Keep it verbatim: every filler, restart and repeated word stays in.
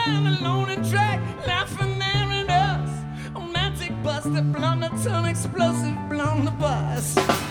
And a lonely track, laughing there at us. Romantic bus that blundered, some explosive blunderbuss.